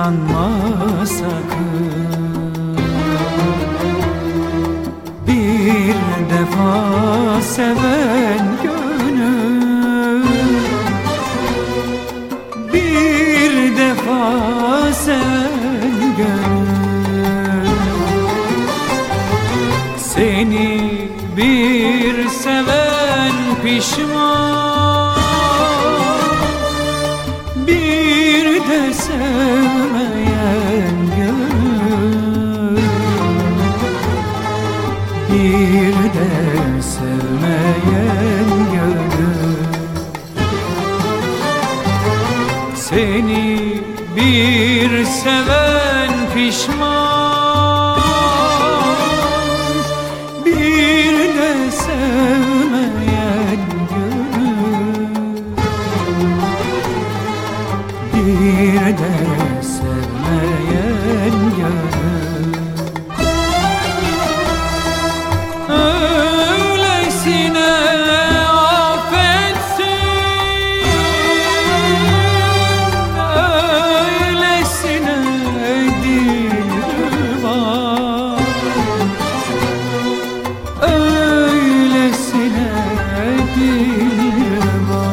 sanma sakın. Bir defa seven gönül, bir defa seven gönül, seni bir seven pişman, bir de sevmeyen gönül, bir de sevmeyen gönül, seni bir seven pişman, bir de sevmeyen gönül, bir de sevmeyen gönül. Öylesine affetsin, öylesine dilruba, öylesine dilruba,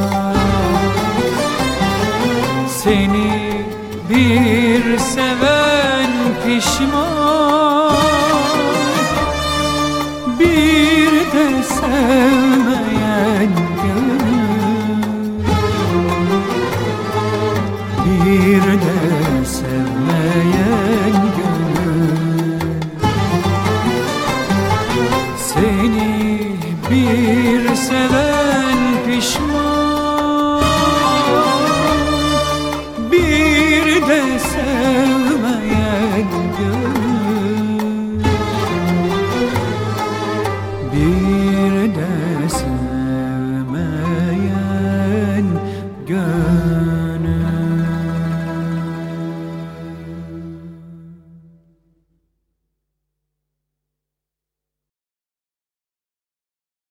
seni bir seven pişman, bir de sevmeyen gönül, bir de